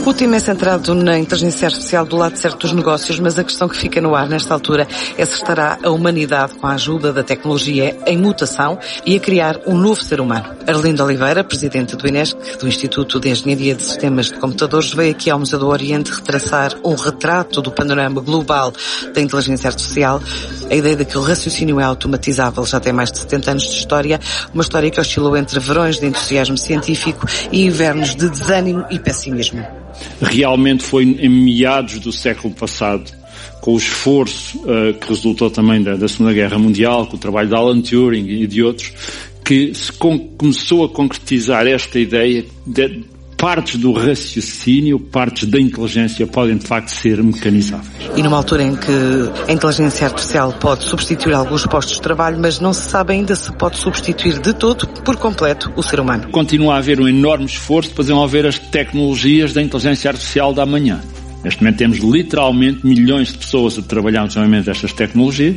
O tema é centrado na inteligência artificial do lado certo dos negócios, mas a questão que fica no ar nesta altura é se estará a humanidade, com a ajuda da tecnologia, em mutação e a criar um novo ser humano. Arlindo Oliveira, presidente do INESC, do Instituto de Engenharia de Sistemas de Computadores, veio aqui ao Museu do Oriente retraçar um retrato do panorama global da inteligência artificial. A ideia de que o raciocínio é automatizável já tem mais de 70 anos de história, uma história que oscilou entre verões de entusiasmo científico e invernos de desânimo e pessimismo. Realmente foi em meados do século passado, com o esforço que resultou também da Segunda Guerra Mundial, com o trabalho de Alan Turing e de outros, que se começou a concretizar esta ideia de partes do raciocínio, partes da inteligência podem de facto ser mecanizáveis. E numa altura em que a inteligência artificial pode substituir alguns postos de trabalho, mas não se sabe ainda se pode substituir de todo, por completo, o ser humano. Continua a haver um enorme esforço para desenvolver as tecnologias da inteligência artificial da amanhã. Neste momento temos literalmente milhões de pessoas a trabalhar no desenvolvimento destas tecnologias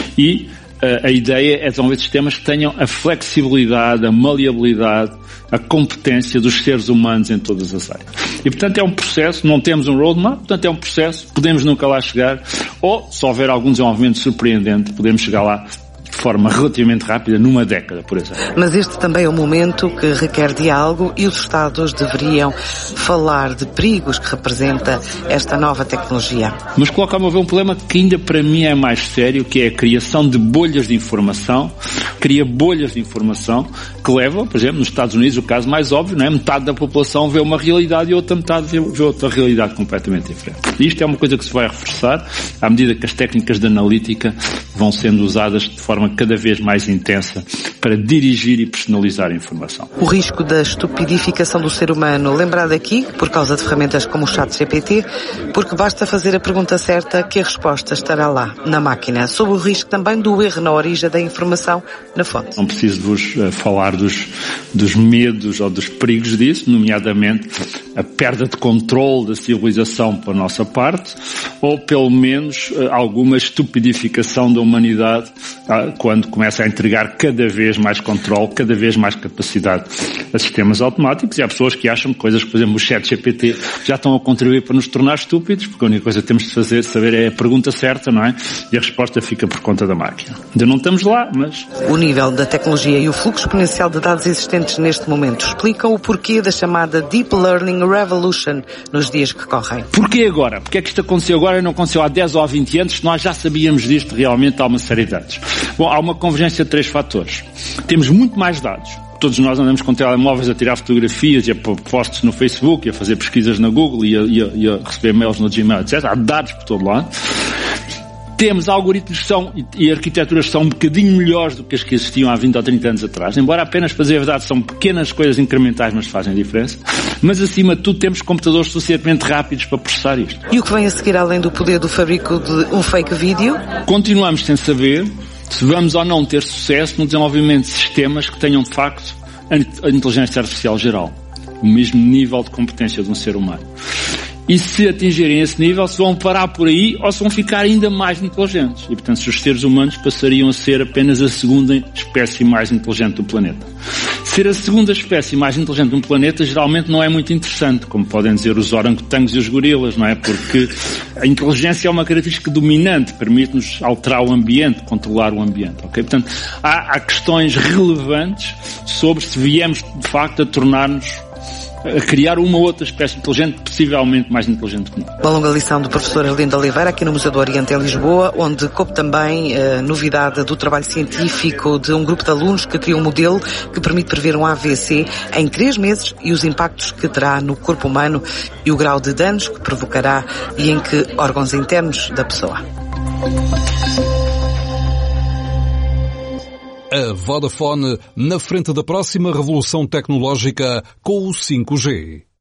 e a ideia é desenvolver sistemas que tenham a flexibilidade, a maleabilidade, a competência dos seres humanos em todas as áreas. E, portanto, é um processo, não temos um roadmap, portanto, é um processo, podemos nunca lá chegar, ou, se houver algum desenvolvimento surpreendente, podemos chegar lá de forma relativamente rápida, numa década, por exemplo. Mas este também é um momento que requer diálogo e os Estados deveriam falar de perigos que representa esta nova tecnologia. Mas coloca-me a ver um problema que ainda para mim é mais sério, que é a criação de bolhas de informação, cria bolhas de informação que levam, por exemplo, nos Estados Unidos, o caso mais óbvio, não é? Metade da população vê uma realidade e outra metade vê outra realidade completamente diferente. E isto é uma coisa que se vai reforçar à medida que as técnicas de analítica vão sendo usadas de forma cada vez mais intensa para dirigir e personalizar a informação. O risco da estupidificação do ser humano, lembrado aqui, por causa de ferramentas como o ChatGPT, porque basta fazer a pergunta certa que a resposta estará lá, na máquina, sob o risco também do erro na origem da informação na fonte. Não preciso vos falar dos medos ou dos perigos disso, nomeadamente a perda de controle da civilização por nossa parte, ou pelo menos alguma estupidificação da humanidade quando começa a entregar cada vez mais controle, cada vez mais capacidade a sistemas automáticos. E há pessoas que acham que coisas, por exemplo, o ChatGPT já estão a contribuir para nos tornar estúpidos, porque a única coisa que temos de saber é a pergunta certa, não é? E a resposta fica por conta da máquina. Ainda não estamos lá, mas... O nível da tecnologia e o fluxo exponencial de dados existentes neste momento explicam o porquê da chamada Deep Learning Revolution nos dias que correm. Porquê agora? Porquê é que isto aconteceu agora e não aconteceu há 10 ou há 20 anos, se nós já sabíamos disto realmente há uma série de anos? Bom, há uma convergência de 3 fatores. Temos muito mais dados. Todos nós andamos com telemóveis a tirar fotografias e a pôr posts no Facebook e a fazer pesquisas na Google e a receber mails no Gmail, etc. Há dados por todo lado. Temos algoritmos e arquiteturas que são um bocadinho melhores do que as que existiam há 20 ou 30 anos atrás. Embora apenas, para dizer a verdade, são pequenas coisas incrementais, mas fazem diferença. Mas, acima de tudo, temos computadores suficientemente rápidos para processar isto. E o que vem a seguir, além do poder do fabrico de um fake vídeo? Continuamos sem saber se vamos ou não ter sucesso no desenvolvimento de sistemas que tenham, de facto, a inteligência artificial geral. O mesmo nível de competência de um ser humano. E se atingirem esse nível, se vão parar por aí ou se vão ficar ainda mais inteligentes. E, portanto, se os seres humanos passariam a ser apenas a segunda espécie mais inteligente do planeta. Ser a segunda espécie mais inteligente do planeta geralmente não é muito interessante, como podem dizer os orangotangos e os gorilas, não é? Porque a inteligência é uma característica dominante, permite-nos alterar o ambiente, controlar o ambiente, ok? Portanto, há questões relevantes sobre se viemos, de facto, a criar uma outra espécie inteligente, possivelmente mais inteligente que nós. Uma longa lição do professor Arlindo Oliveira aqui no Museu do Oriente em Lisboa, onde coube também a novidade do trabalho científico de um grupo de alunos que criou um modelo que permite prever um AVC em 3 meses e os impactos que terá no corpo humano e o grau de danos que provocará e em que órgãos internos da pessoa. A Vodafone na frente da próxima revolução tecnológica com o 5G.